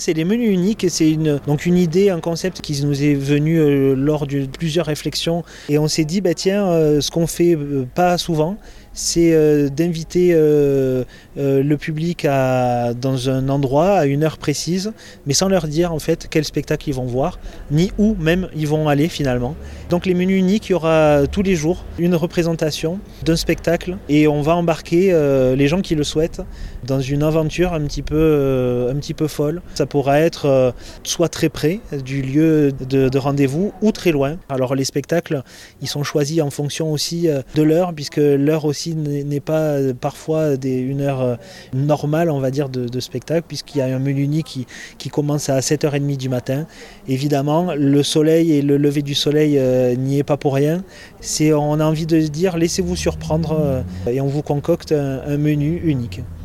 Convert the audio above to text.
C'est les menus uniques, c'est une idée, un concept qui nous est venu lors de plusieurs réflexions. Et on s'est dit, ce qu'on fait pas souvent, c'est d'inviter le public dans un endroit à une heure précise, mais sans leur dire en fait quel spectacle ils vont voir, ni où même ils vont aller finalement. Donc les menus uniques, il y aura tous les jours une représentation d'un spectacle et on va embarquer les gens qui le souhaitent dans une aventure un petit peu folle. Ça pourra être soit très près du lieu de rendez-vous ou très loin. Alors les spectacles, ils sont choisis en fonction aussi de l'heure, puisque l'heure aussi n'est pas parfois une heure normale, on va dire, de spectacle, puisqu'il y a un menu unique qui commence à 7h30 du matin. Évidemment, le soleil et le lever du soleil n'y est pas pour rien. On a envie de dire, laissez-vous surprendre et on vous concocte un menu unique.